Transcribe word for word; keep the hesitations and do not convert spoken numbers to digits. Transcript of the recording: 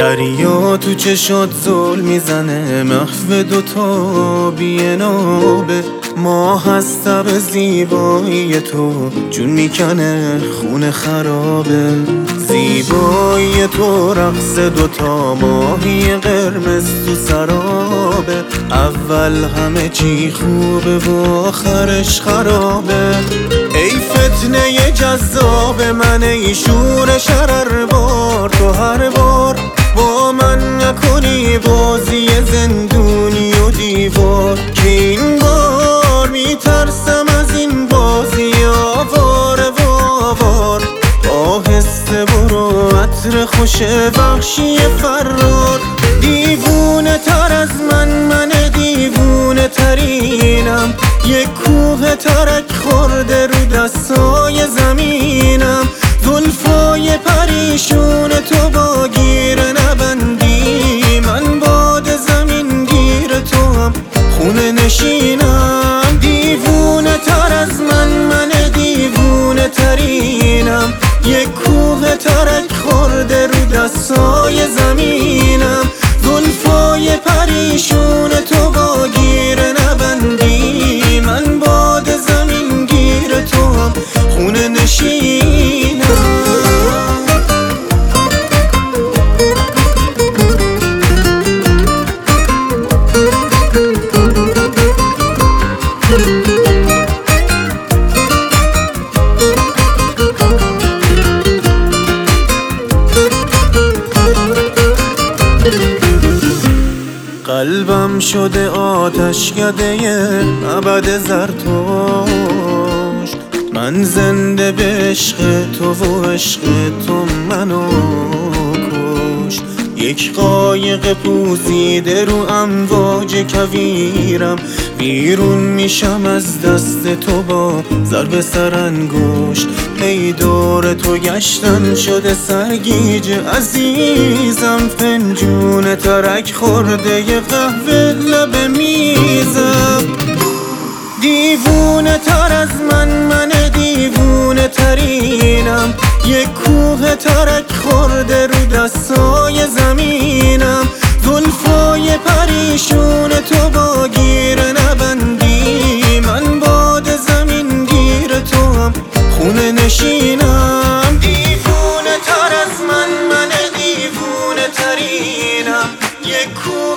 دریا تو چشات زل میزنه، محو دوتا بینابه. ما هستم زیبایی تو جون میکنه خون خرابه. زیبایی تو رقص دوتا ماهی قرمز تو سرابه. اول همه چی خوبه و آخرش خرابه. ای فتنه جذاب من، ای شور شرر بار، تو هر بار با من نکنی بازی زندونی و دیوار. که این بار میترسم از این بازی آوار و آوار. آهسته برو عطر خوش وحشی فرار. دیوونه تر از من، من دیوونه ترینم. یک کوه ترک خورده رو دستای زمینم. زلفای پریشون تو با گیر نبندی. من باد زمین گیر تو هم خونه نشینم. دیوونه تر از من، من دیوونه ترینم. یک کوه ترک خورده رو دستای زمینم. زلفای پریشون تو با گیر نبندی. من باد زمین گیر تو هم خونه نشینم. قلبم شده آتشکده ابد زرتشت. من زنده به عشق تو و عشق تو منو کشت. یک قایق پوسیده رو امواج کویرم. بیرون میشم از دست تو با ضرب سرانگشت. ای دور تو گشتن شده سرگیج عزیزم. فنجون ترک خورده ی قهوه لب میزم. دیوونه تر از من، من دیوونه ترینم. یک کوه ترک خورده رو دستای زمینم. زلفای پریشون تو با گیر نبندی. من باد زمین گیر تو هم خونه نشینم. دیوونه تر از من، من دیوونه ترینم. یک کوه